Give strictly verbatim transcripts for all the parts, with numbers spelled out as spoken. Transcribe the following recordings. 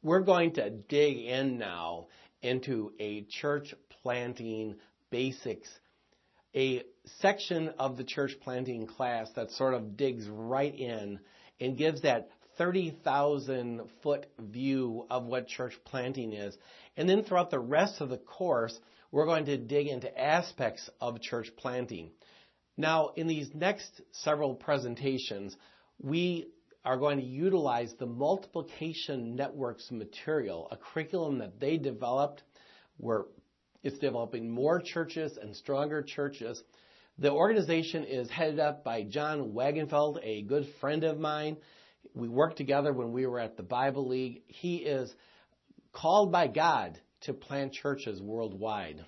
We're going to dig in now into a church planting basics, a section of the church planting class that sort of digs right in and gives that thirty thousand foot view of what church planting is. And then throughout the rest of the course, we're going to dig into aspects of church planting. Now, in these next several presentations, we are going to utilize the Multiplication Network's material, a curriculum that they developed where it's developing more churches and stronger churches. The organization is headed up by John Wagenfeld, a good friend of mine. We worked together when we were at the Bible League. He is called by God to plant churches worldwide.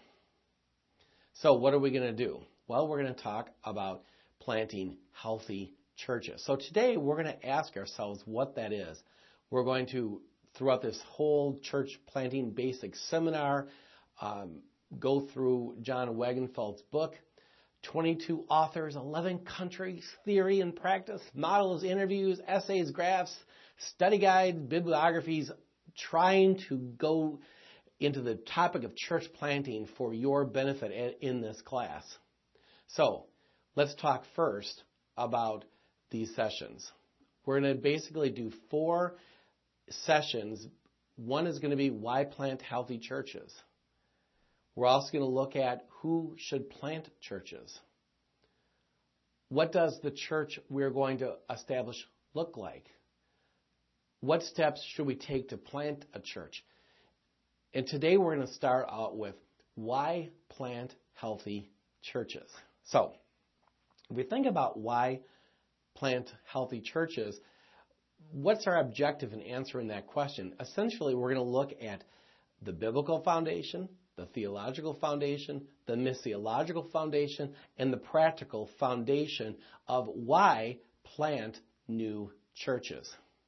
So what are we going to do? Well, we're going to talk about planting healthy churches. So today we're going to ask ourselves what that is. We're going to, throughout this whole church planting basic seminar, um, go through John Wagenfeld's book, twenty-two authors, eleven countries, theory and practice, models, interviews, essays, graphs, study guides, bibliographies, trying to go into the topic of church planting for your benefit in this class. So let's talk first about these sessions. We're going to basically do four sessions. One is going to be why plant healthy churches. We're also going to look at who should plant churches. What does the church we're going to establish look like? What steps should we take to plant a church? And today we're going to start out with why plant healthy churches. So, if we think about why plant healthy churches, what's our objective in answering that question? Essentially, we're going to look at the biblical foundation, the theological foundation, the missiological foundation, and the practical foundation of why plant new churches.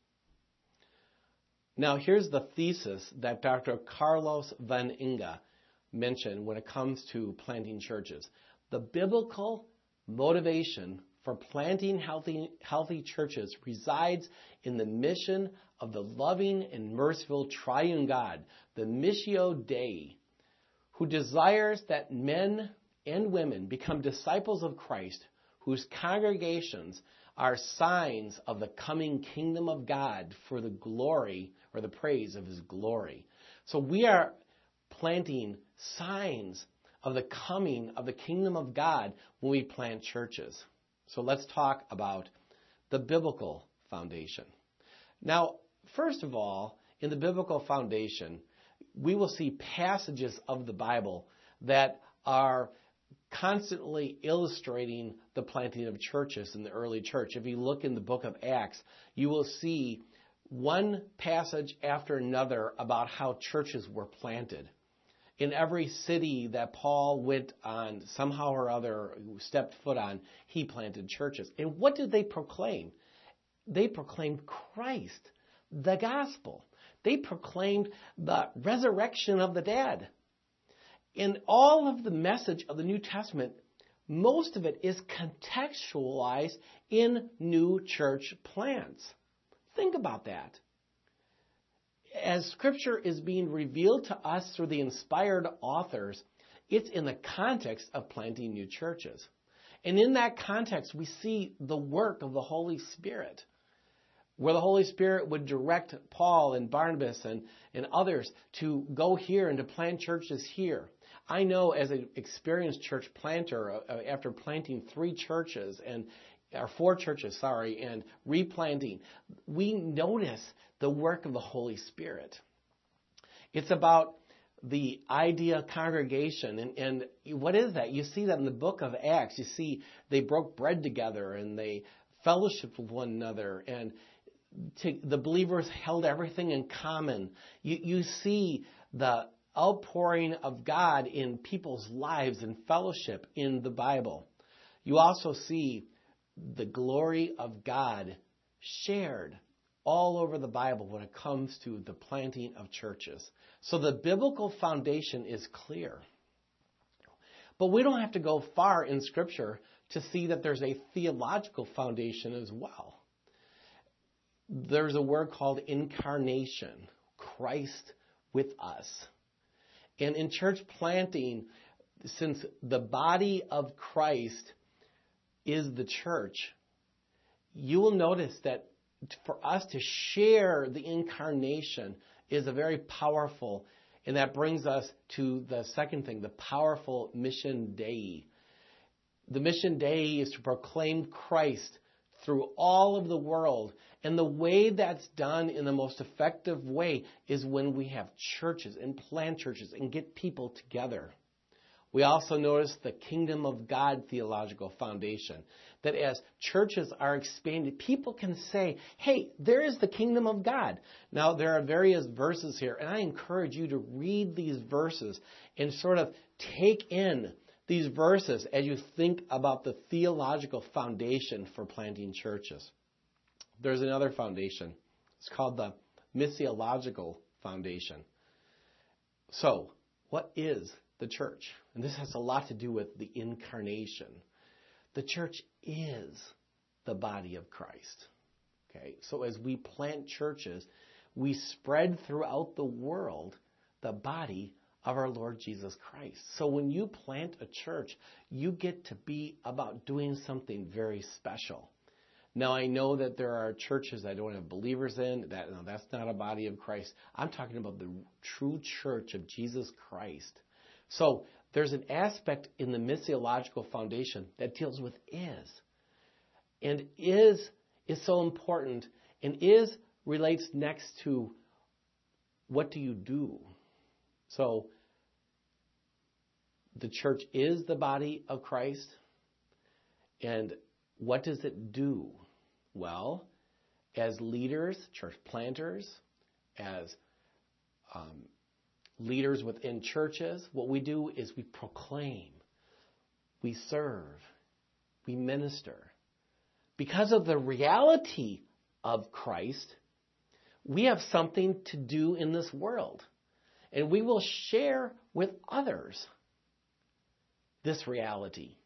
Now, here's the thesis that Doctor Carlos Van Inga mentioned when it comes to planting churches. The biblical motivation for planting healthy, healthy churches resides in the mission of the loving and merciful triune God, the Missio Dei, who desires that men and women become disciples of Christ, whose congregations are signs of the coming kingdom of God for the glory or the praise of his glory. So we are planting signs of the coming of the kingdom of God when we plant churches. So let's talk about the biblical foundation. Now, first of all, in the biblical foundation, we will see passages of the Bible that are constantly illustrating the planting of churches in the early church. If you look in the book of Acts, you will see one passage after another about how churches were planted. In every city that Paul went on, somehow or other, stepped foot on, he planted churches. And what did they proclaim? They proclaimed Christ, the gospel. They proclaimed the resurrection of the dead. In all of the message of the New Testament, most of it is contextualized in new church plants. Think about that. As Scripture is being revealed to us through the inspired authors, it's in the context of planting new churches. And in that context, we see the work of the Holy Spirit, where the Holy Spirit would direct Paul and Barnabas and, and others to go here and to plant churches here. I know as an experienced church planter, uh, after planting three churches, and or four churches, sorry, and replanting, we notice the work of the Holy Spirit. It's about the idea of congregation. And, and what is that? You see that in the book of Acts. You see they broke bread together and they fellowshiped with one another. And to, the believers held everything in common. You, you see the outpouring of God in people's lives and fellowship in the Bible. You also see the glory of God shared all over the Bible when it comes to the planting of churches. So the biblical foundation is clear. But we don't have to go far in Scripture to see that there's a theological foundation as well. There's a word called incarnation, Christ with us. And in church planting, since the body of Christ is the church, you will notice that for us to share the incarnation is a very powerful, and that brings us to the second thing, the powerful mission Dei. The mission Dei is to proclaim Christ through all of the world. And the way that's done in the most effective way is when we have churches and plant churches and get people together. We also notice the Kingdom of God theological foundation, that as churches are expanded, people can say, hey, there is the Kingdom of God. Now, there are various verses here, and I encourage you to read these verses and sort of take in these verses as you think about the theological foundation for planting churches. There's another foundation. It's called the missiological foundation. So, what is the church? And this has a lot to do with the incarnation. The church is the body of Christ. Okay, so as we plant churches, we spread throughout the world the body of our Lord Jesus Christ. So when you plant a church, you get to be about doing something very special. Now, I know that there are churches that don't have believers in. That no, that's not a body of Christ. I'm talking about the true church of Jesus Christ. So there's an aspect in the missiological foundation that deals with is. And is is so important. And is relates next to what do you do? So the church is the body of Christ. And what does it do? Well, as leaders, church planters, as um, leaders within churches, what we do is we proclaim, we serve, we minister. Because of the reality of Christ, we have something to do in this world. And we will share with others this reality.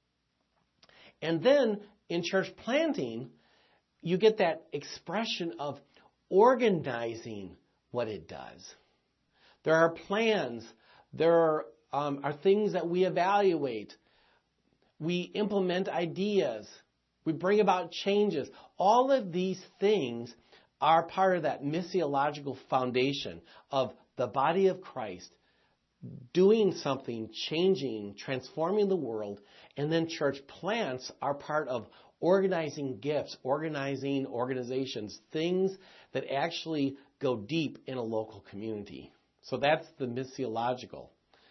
And then in church planting, you get that expression of organizing what it does. There are plans. There are, um, are things that we evaluate. We implement ideas. We bring about changes. All of these things are part of that missiological foundation of the body of Christ doing something, changing, transforming the world. And then church plants are part of organizing gifts, organizing organizations, things that actually go deep in a local community. So that's the missiological.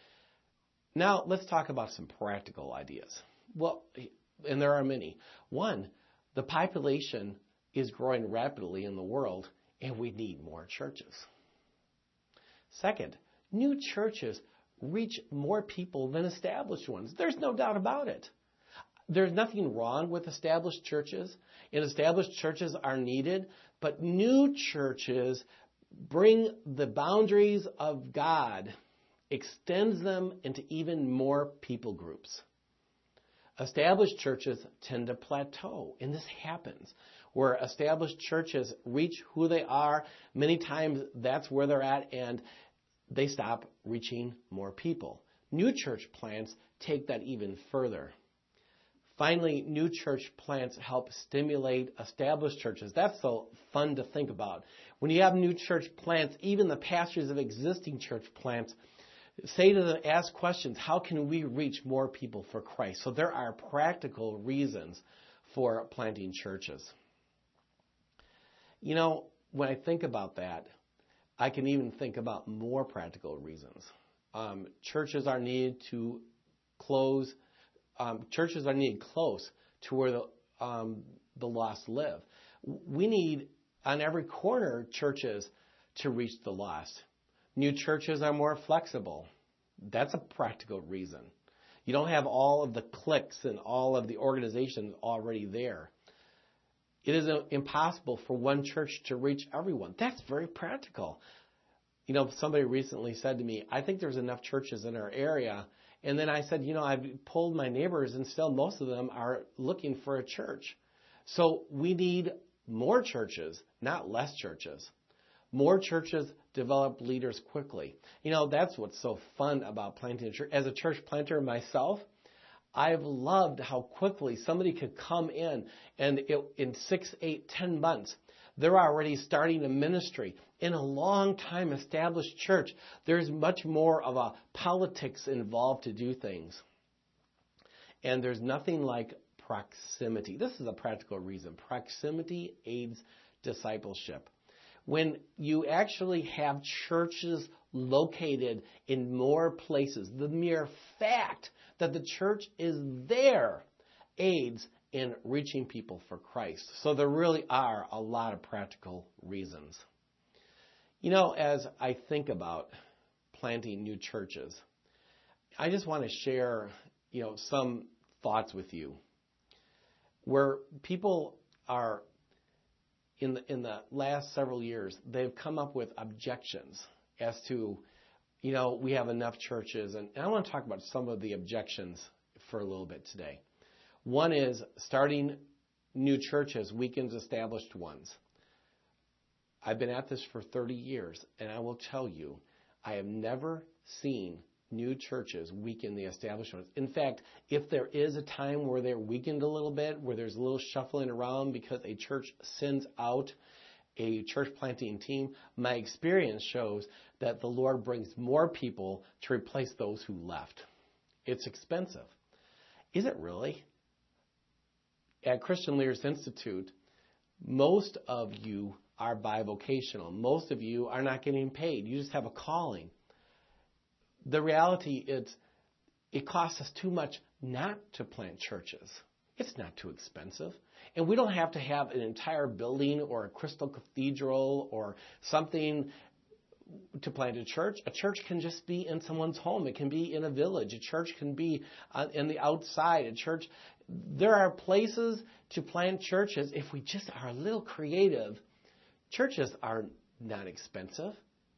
Now, let's talk about some practical ideas. Well, and there are many. One, the population is growing rapidly in the world, and we need more churches. Second, new churches reach more people than established ones. There's no doubt about it. There's nothing wrong with established churches, and established churches are needed, but new churches bring the boundaries of God, extends them into even more people groups. Established churches tend to plateau, and this happens. Where established churches reach who they are, many times that's where they're at, and they stop reaching more people. New church plants take that even further. Finally, new church plants help stimulate established churches. That's so fun to think about. When you have new church plants, even the pastors of existing church plants say to them, ask questions, how can we reach more people for Christ? So there are practical reasons for planting churches. You know, when I think about that, I can even think about more practical reasons. Um, churches are needed to close, um, churches are needed close to where the, um, the lost live. We need, on every corner, churches to reach the lost. New churches are more flexible. That's a practical reason. You don't have all of the cliques and all of the organizations already there. It is impossible for one church to reach everyone. That's very practical. You know, somebody recently said to me, I think there's enough churches in our area. And then I said, you know, I've polled my neighbors and still most of them are looking for a church. So we need more churches, not less churches. More churches develop leaders quickly. You know, that's what's so fun about planting a church. As a church planter myself, I've loved how quickly somebody could come in and it, in six, eight, ten months, they're already starting a ministry. In a long time established church, there's much more of a politics involved to do things. And there's nothing like proximity. This is a practical reason. Proximity aids discipleship. When you actually have churches located in more places, the mere fact that the church is there aids in reaching people for Christ. So there really are a lot of practical reasons. You know, as I think about planting new churches, I just want to share, you know, some thoughts with you where people are, in the, in the last several years, they've come up with objections as to, you know, we have enough churches. And I want to talk about some of the objections for a little bit today. One is starting new churches weakens established ones. I've been at this for thirty years, and I will tell you, I have never seen new churches weaken the established ones. In fact, if there is a time where they're weakened a little bit, where there's a little shuffling around because a church sends out a church planting team, my experience shows that the Lord brings more people to replace those who left. It's expensive. Is it really? At Christian Leaders Institute, most of you are bivocational. Most of you are not getting paid. You just have a calling. The reality is it costs us too much not to plant churches. It's not too expensive. And we don't have to have an entire building or a crystal cathedral or something to plant a church. A church can just be in someone's home. It can be in a village. A church can be in the outside. A church, there are places to plant churches if we just are a little creative. Churches are not expensive.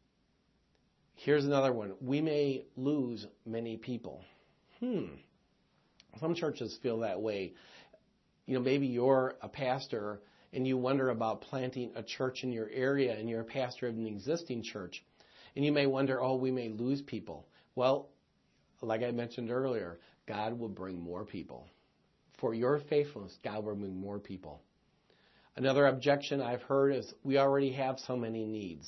Here's another one. We may lose many people. Hmm. Some churches feel that way. You know, maybe you're a pastor and you wonder about planting a church in your area and you're a pastor of an existing church. And you may wonder, oh, we may lose people. Well, like I mentioned earlier, God will bring more people. For your faithfulness, God will bring more people. Another objection I've heard is we already have so many needs.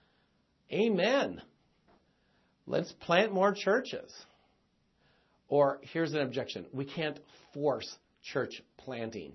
Amen. Let's plant more churches. Or here's an objection. We can't force church planting.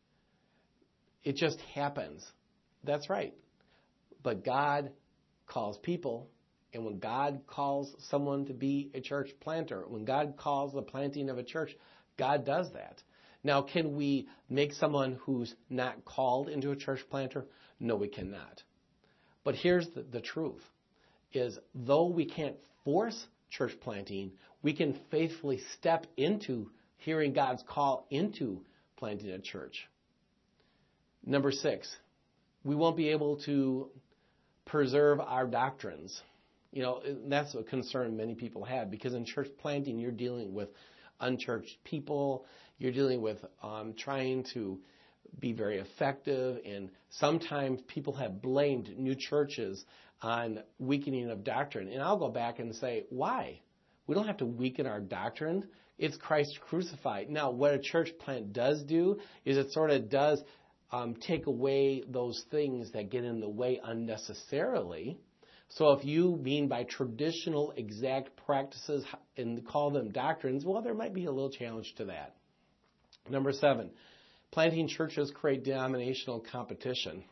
It just happens. That's right. But God calls people, and when God calls someone to be a church planter, when God calls the planting of a church, God does that. Now, can we make someone who's not called into a church planter? No, we cannot. But here's the, the truth, is though we can't force church planting, we can faithfully step into hearing God's call into planting a church. Number six, we won't be able to preserve our doctrines. You know, that's a concern many people have, because in church planting, you're dealing with unchurched people. You're dealing with um, trying to be very effective, and sometimes people have blamed new churches on weakening of doctrine. And I'll go back and say, why? We don't have to weaken our doctrine. It's Christ crucified. Now, what a church plant does do is it sort of does um, take away those things that get in the way unnecessarily. So if you mean by traditional exact practices and call them doctrines, well, there might be a little challenge to that. Number seven, planting churches create denominational competition.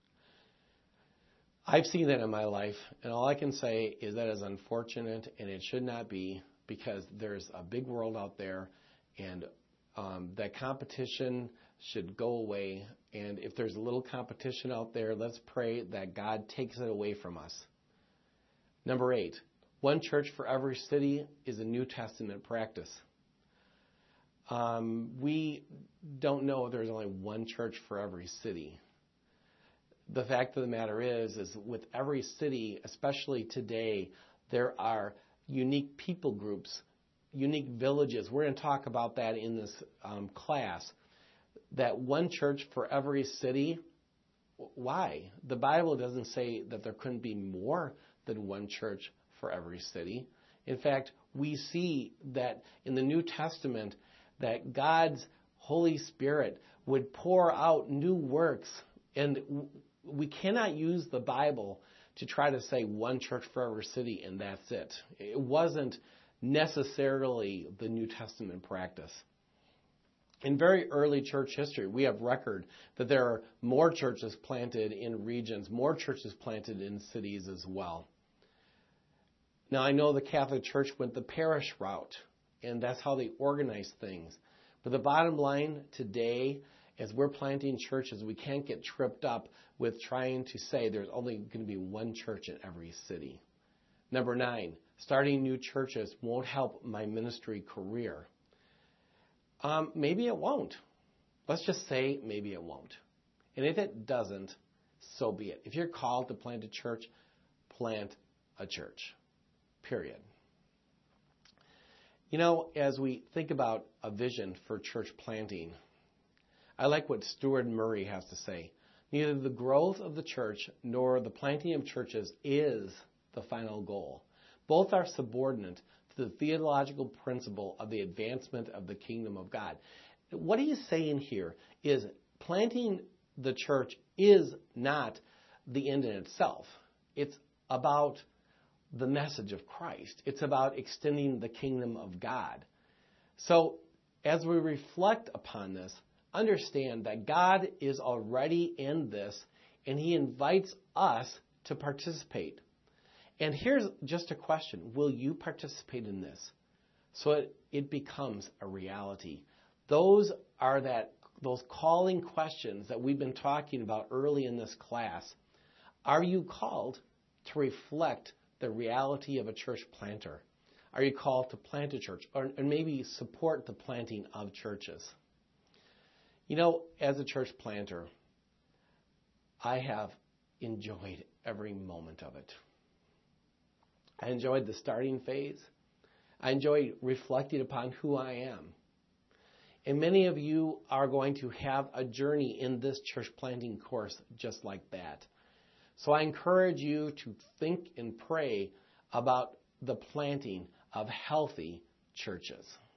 I've seen that in my life, and all I can say is that is unfortunate, and it should not be, because there's a big world out there, and um, that competition should go away. And if there's a little competition out there, let's pray that God takes it away from us. Number eight, one church for every city is a New Testament practice. Um, we don't know if there's only one church for every city. The fact of the matter is, is with every city, especially today, there are unique people groups, unique villages. We're going to talk about that in this um, class. That one church for every city, why? The Bible doesn't say that there couldn't be more than one church for every city. In fact, we see that in the New Testament that God's Holy Spirit would pour out new works, and we cannot use the Bible to try to say one church for every city and that's it. It wasn't necessarily the New Testament practice. In very early church history, we have record that there are more churches planted in regions, more churches planted in cities as well. Now, I know the Catholic Church went the parish route, and that's how they organized things. But the bottom line today, as we're planting churches, we can't get tripped up with trying to say there's only going to be one church in every city. Number nine, starting new churches won't help my ministry career. Um, maybe it won't. Let's just say maybe it won't. And if it doesn't, so be it. If you're called to plant a church, plant a church. Period. You know, as we think about a vision for church planting, I like what Stuart Murray has to say. Neither the growth of the church nor the planting of churches is the final goal. Both are subordinate to the theological principle of the advancement of the kingdom of God. What he's saying here is planting the church is not the end in itself. It's about the message of Christ. It's about extending the kingdom of God. So as we reflect upon this, understand that God is already in this, and he invites us to participate. And here's just a question. Will you participate in this? So it, it becomes a reality. Those are that those calling questions that we've been talking about early in this class. Are you called to reflect the reality of a church planter? Are you called to plant a church or and maybe support the planting of churches? You know, as a church planter, I have enjoyed every moment of it. I enjoyed the starting phase. I enjoyed reflecting upon who I am. And many of you are going to have a journey in this church planting course just like that. So I encourage you to think and pray about the planting of healthy churches.